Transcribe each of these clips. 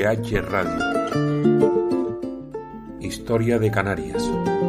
UPH Radio. Historia de Canarias.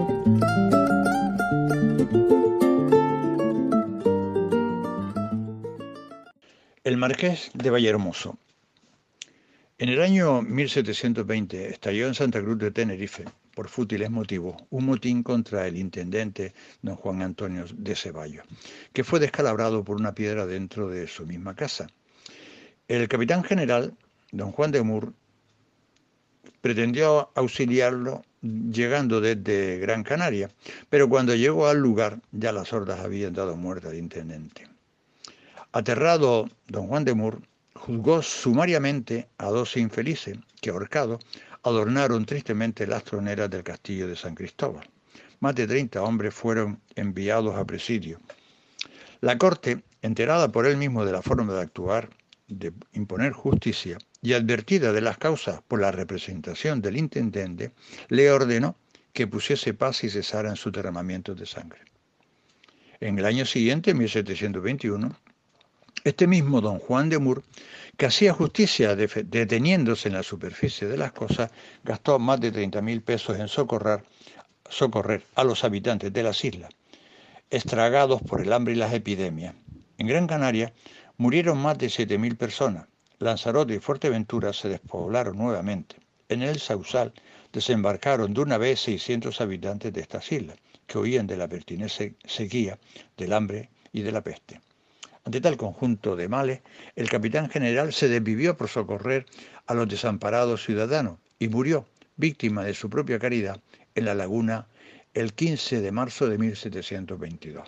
El Marqués de Vallehermoso. En el año 1720 estalló en Santa Cruz de Tenerife, por fútiles motivos, un motín contra el intendente don Juan Antonio de Ceballos, que fue descalabrado por una piedra dentro de su misma casa. El capitán general, don Juan de Mur, pretendió auxiliarlo llegando desde Gran Canaria, pero cuando llegó al lugar ya las hordas habían dado muerte al intendente. Aterrado, don Juan de Mur juzgó sumariamente a 12 infelices que, ahorcados, adornaron tristemente las troneras del castillo de San Cristóbal. Más de 30 hombres fueron enviados a presidio. La corte, enterada por él mismo de la forma de actuar, de imponer justicia, y advertida de las causas por la representación del intendente, le ordenó que pusiese paz y cesara en su derramamiento de sangre. En el año siguiente, 1721, este mismo don Juan de Mur, que hacía justicia deteniéndose en la superficie de las cosas, gastó más de 30.000 pesos en socorrer a los habitantes de las islas, estragados por el hambre y las epidemias. En Gran Canaria murieron más de 7.000 personas. Lanzarote y Fuerteventura se despoblaron nuevamente. En el Sausal desembarcaron de una vez 600 habitantes de estas islas, que huían de la pertinente sequía, del hambre y de la peste. Ante tal conjunto de males, el capitán general se desvivió por socorrer a los desamparados ciudadanos y murió, víctima de su propia caridad, en la laguna el 15 de marzo de 1722.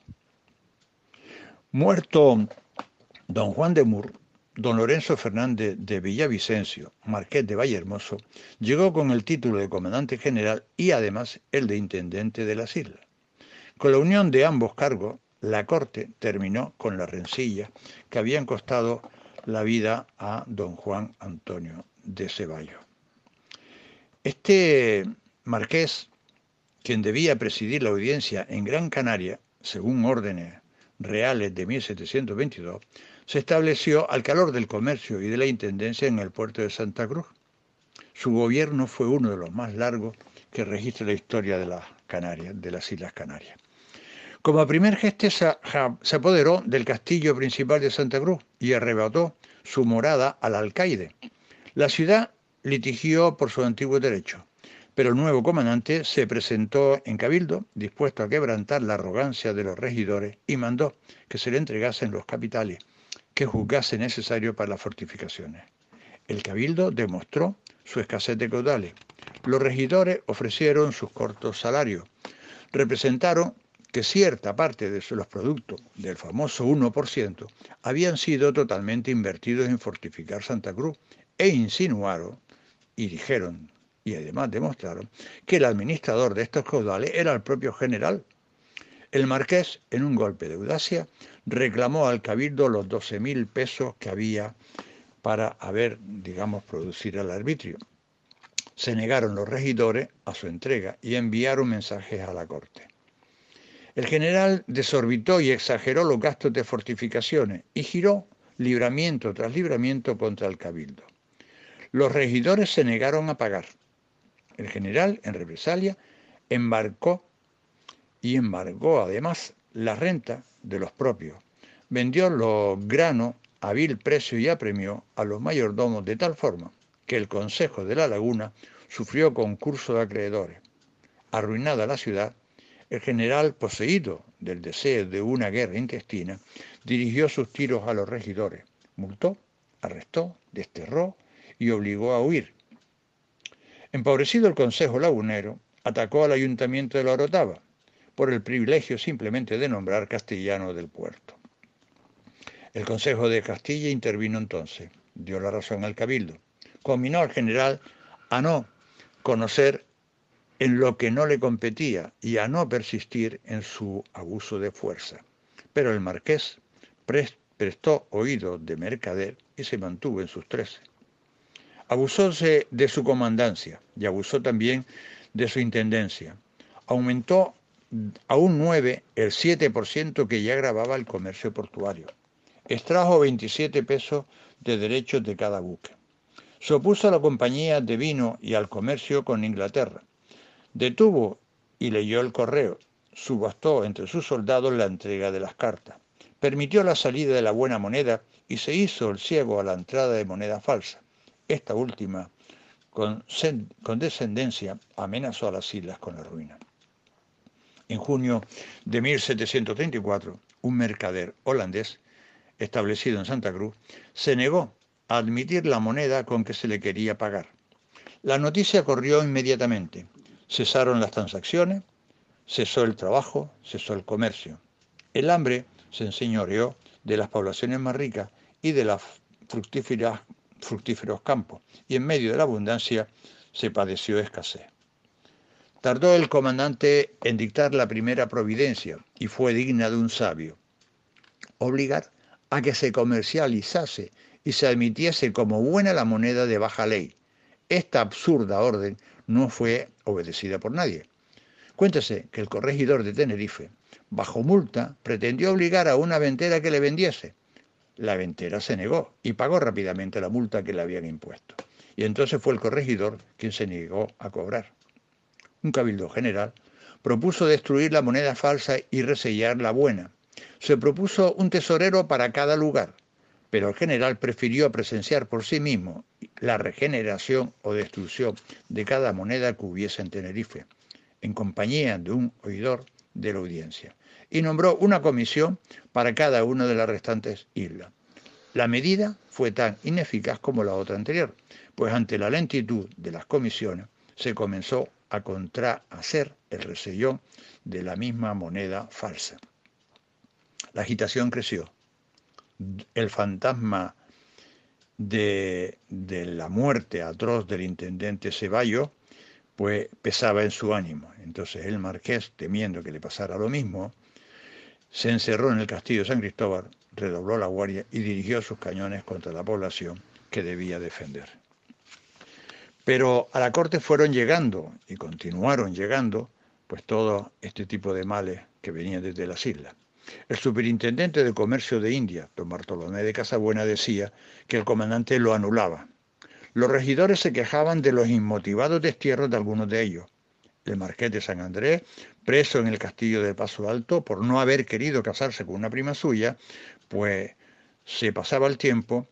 Muerto don Juan de Mur, don Lorenzo Fernández de Villavicencio, marqués de Vallehermoso, llegó con el título de comandante general y además el de intendente de las islas. Con la unión de ambos cargos, la corte terminó con la rencilla que habían costado la vida a don Juan Antonio de Ceballos. Este marqués, quien debía presidir la audiencia en Gran Canaria, según órdenes reales de 1722, se estableció al calor del comercio y de la intendencia en el puerto de Santa Cruz. Su gobierno fue uno de los más largos que registra la historia de las Canarias, de las Islas Canarias. Como primer geste se apoderó del castillo principal de Santa Cruz y arrebató su morada al alcaide. La ciudad litigió por sus antiguos derechos, pero el nuevo comandante se presentó en Cabildo, dispuesto a quebrantar la arrogancia de los regidores, y mandó que se le entregasen los capitales que juzgase necesario para las fortificaciones. El Cabildo demostró su escasez de caudales. Los regidores ofrecieron sus cortos salarios. Representaron que cierta parte de los productos del famoso 1% habían sido totalmente invertidos en fortificar Santa Cruz e insinuaron y dijeron y además demostraron que el administrador de estos caudales era el propio general. El marqués, en un golpe de audacia, reclamó al cabildo los 12.000 pesos que había para producir el arbitrio. Se negaron los regidores a su entrega y enviaron mensajes a la corte. El general desorbitó y exageró los gastos de fortificaciones y giró libramiento tras libramiento contra el cabildo. Los regidores se negaron a pagar. El general, en represalia, embargó además la renta de los propios. Vendió los granos a vil precio y apremió a los mayordomos de tal forma que el Consejo de la Laguna sufrió concurso de acreedores. Arruinada la ciudad, el general, poseído del deseo de una guerra intestina, dirigió sus tiros a los regidores, multó, arrestó, desterró y obligó a huir. Empobrecido el Consejo Lagunero, atacó al Ayuntamiento de la Orotava por el privilegio simplemente de nombrar castellano del puerto. El Consejo de Castilla intervino entonces, dio la razón al cabildo, conminó al general a no conocer en lo que no le competía y a no persistir en su abuso de fuerza. Pero el marqués prestó oído de mercader y se mantuvo en sus 13. Abusóse de su comandancia y abusó también de su intendencia. Aumentó a un 9 el 7% que ya gravaba el comercio portuario. Extrajo 27 pesos de derechos de cada buque. Se opuso a la compañía de vino y al comercio con Inglaterra. Detuvo y leyó el correo. Subastó entre sus soldados la entrega de las cartas. Permitió la salida de la buena moneda y se hizo el ciego a la entrada de moneda falsa. Esta última, con descendencia, amenazó a las islas con la ruina. En junio de 1734, un mercader holandés, establecido en Santa Cruz, se negó a admitir la moneda con que se le quería pagar. La noticia corrió inmediatamente. Cesaron las transacciones, cesó el trabajo, cesó el comercio. El hambre se enseñoreó de las poblaciones más ricas y de los fructíferos campos, y en medio de la abundancia se padeció escasez. Tardó el comandante en dictar la primera providencia, y fue digna de un sabio: obligar a que se comercializase y se admitiese como buena la moneda de baja ley. Esta absurda orden no fue obedecida por nadie. Cuéntese que el corregidor de Tenerife, bajo multa, pretendió obligar a una ventera que le vendiese. La ventera se negó y pagó rápidamente la multa que le habían impuesto. Y entonces fue el corregidor quien se negó a cobrar. Un cabildo general propuso destruir la moneda falsa y resellar la buena. Se propuso un tesorero para cada lugar, pero el general prefirió presenciar por sí mismo la regeneración o destrucción de cada moneda que hubiese en Tenerife, en compañía de un oidor de la audiencia, y nombró una comisión para cada una de las restantes islas. La medida fue tan ineficaz como la otra anterior, pues ante la lentitud de las comisiones se comenzó a contrahacer el resellón de la misma moneda falsa. La agitación creció. El fantasma de la muerte atroz del intendente Ceballos pues pesaba en su ánimo. Entonces el marqués, temiendo que le pasara lo mismo, se encerró en el castillo de San Cristóbal, redobló la guardia y dirigió sus cañones contra la población que debía defender. Pero a la corte fueron llegando y continuaron llegando pues todo este tipo de males que venían desde las islas. El superintendente de comercio de India, don Bartolomé de Casabuena, decía que el comandante lo anulaba. Los regidores se quejaban de los inmotivados destierros de algunos de ellos. El marqués de San Andrés, preso en el castillo de Paso Alto por no haber querido casarse con una prima suya, pues se pasaba el tiempo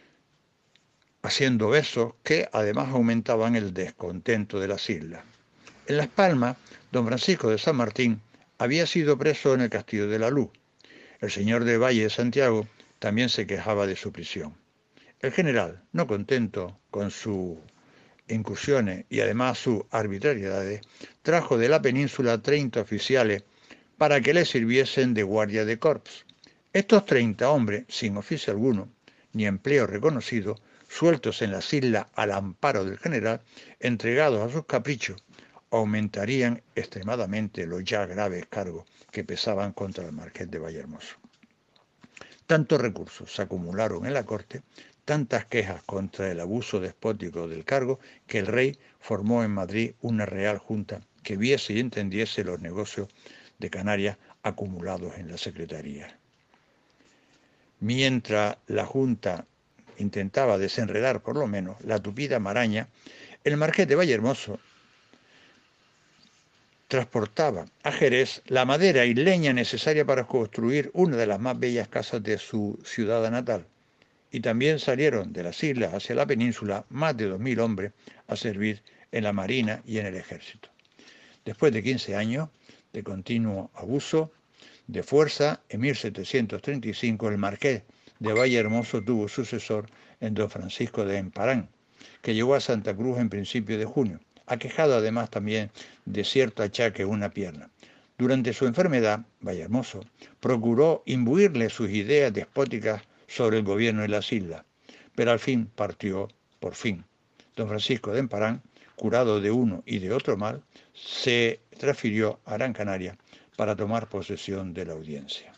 haciendo besos que además aumentaban el descontento de las islas. En Las Palmas, don Francisco de San Martín había sido preso en el castillo de la Luz. El señor de Valle de Santiago también se quejaba de su prisión. El general, no contento con sus incursiones y además sus arbitrariedades, trajo de la península 30 oficiales para que le sirviesen de guardia de corps. Estos 30 hombres, sin oficio alguno, ni empleo reconocido, sueltos en las islas al amparo del general, entregados a sus caprichos, aumentarían extremadamente los ya graves cargos que pesaban contra el marqués de Vallehermoso. Tantos recursos se acumularon en la corte, tantas quejas contra el abuso despótico del cargo, que el rey formó en Madrid una Real Junta que viese y entendiese los negocios de Canarias acumulados en la Secretaría. Mientras la Junta intentaba desenredar por lo menos la tupida maraña, el marqués de Vallehermoso transportaba a Jerez la madera y leña necesaria para construir una de las más bellas casas de su ciudad natal. Y también salieron de las islas hacia la península más de 2000 hombres a servir en la marina y en el ejército. Después de 15 años de continuo abuso de fuerza, en 1735 el marqués de Vallehermoso tuvo sucesor en don Francisco de Emparán, que llegó a Santa Cruz en principio de junio, aquejado además también de cierto achaque en una pierna. Durante su enfermedad, Vallehermoso procuró imbuirle sus ideas despóticas sobre el gobierno de las islas, pero al fin partió, por fin. Don Francisco de Emparán, curado de uno y de otro mal, se transfirió a Gran Canaria para tomar posesión de la audiencia.